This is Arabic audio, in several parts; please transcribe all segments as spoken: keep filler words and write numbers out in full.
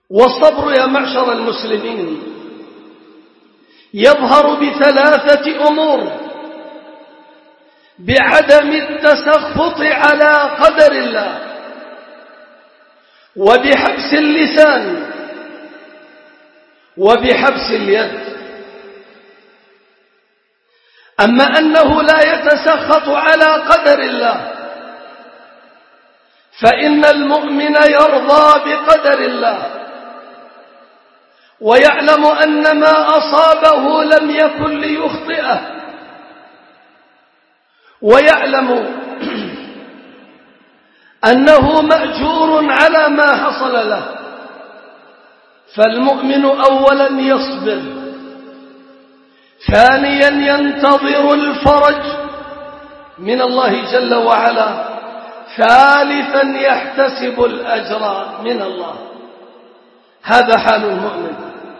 والصبر يا معشر المسلمين يظهر بثلاثة أمور: بعدم التسخط على قدر الله، وبحبس اللسان، وبحبس اليد. أما أنه لا يتسخط على قدر الله، فإن المؤمن يرضى بقدر الله، ويعلم أن ما أصابه لم يكن ليخطئه، ويعلم أنه مأجور على ما حصل له. فالمؤمن أولا يصبر، ثانيا ينتظر الفرج من الله جل وعلا، ثالثا يحتسب الأجر من الله. هذا حال المؤمن،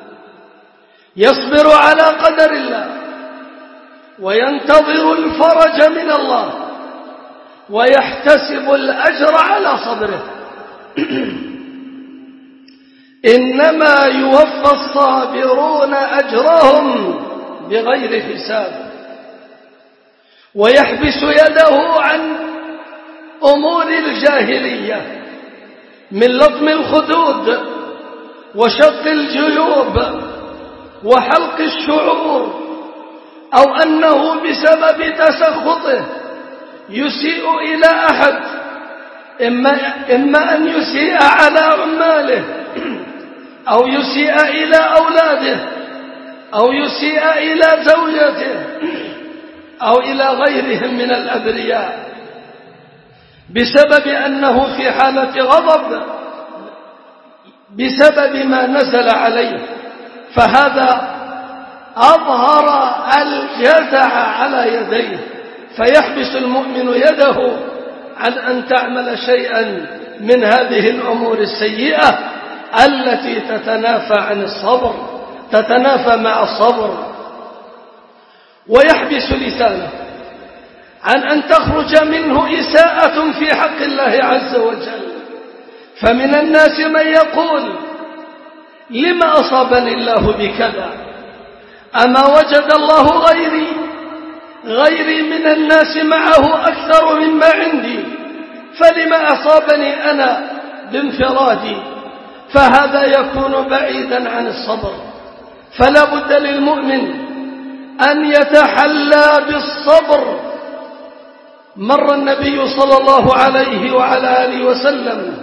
يصبر على قدر الله، وينتظر الفرج من الله، ويحتسب الأجر على صبره. إنما يوفى الصابرون أجرهم بغير حساب. ويحبس يده عن أمور الجاهلية من لطم الخدود وشق الجيوب وحلق الشعور، أو أنه بسبب تسخطه يسيء إلى أحد، إما, إما أن يسيء على عماله، أو يسيء إلى أولاده، أو يسيء إلى زوجته، أو إلى غيرهم من الأبرياء، بسبب أنه في حالة غضب بسبب ما نزل عليه. فهذا أظهر الجزع على يديه، فيحبس المؤمن يده عن أن تعمل شيئا من هذه الأمور السيئة التي تتنافى عن الصبر، تتنافى مع الصبر. ويحبس لسانه عن أن تخرج منه إساءة في حق الله عز وجل. فمن الناس من يقول: لما أصابني الله بكذا؟ أما وجد الله غيري غيري من الناس معه أكثر مما عندي، فلما أصابني أنا بانفرادي؟ فهذا يكون بعيدا عن الصبر. فلا بد للمؤمن أن يتحلى بالصبر. مر النبي صلى الله عليه وعلى آله وسلم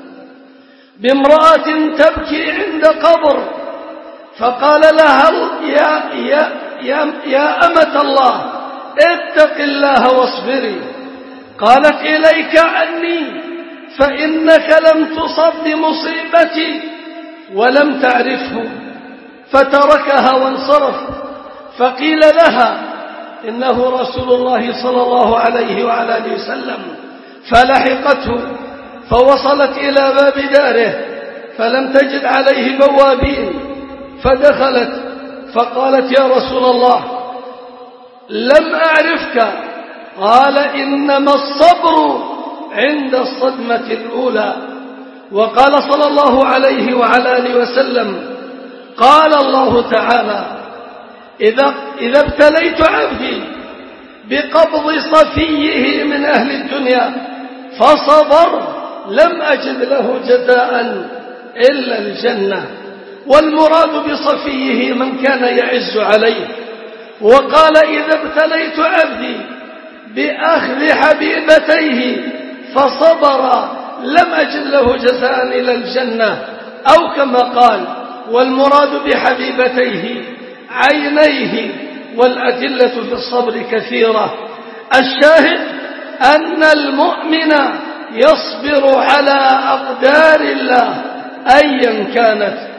بامرأة تبكي عند قبر، فقال لها: يا, يا, يا, يا أمة الله، اتق الله واصبري. قالت: إليك عني، فإنك لم تصب بمصيبتي ولم تعرفه. فتركها وانصرف. فقيل لها: إنه رسول الله صلى الله عليه وعلى آله وسلم. فلحقته فوصلت إلى باب داره فلم تجد عليه بوابين، فدخلت فقالت: يا رسول الله، لم أعرفك. قال: إنما الصبر عند الصدمة الأولى. وقال صلى الله عليه وعلى آله وسلم: قال الله تعالى: إذا, إذا ابتليت عبدي بقبض صفيه من أهل الدنيا فصبر لم أجد له جزاء إلا الجنة. والمراد بصفيه من كان يعز عليه. وقال: إذا ابتليت عبدي بأخذ حبيبتيه فصبر لم أجد له جزاء إلا الجنة. أو كما قال: والمراد بحبيبتيه عينيه. والأدلة في الصبر كثيرة. الشاهد أن المؤمن يصبر على أقدار الله أيا كانت،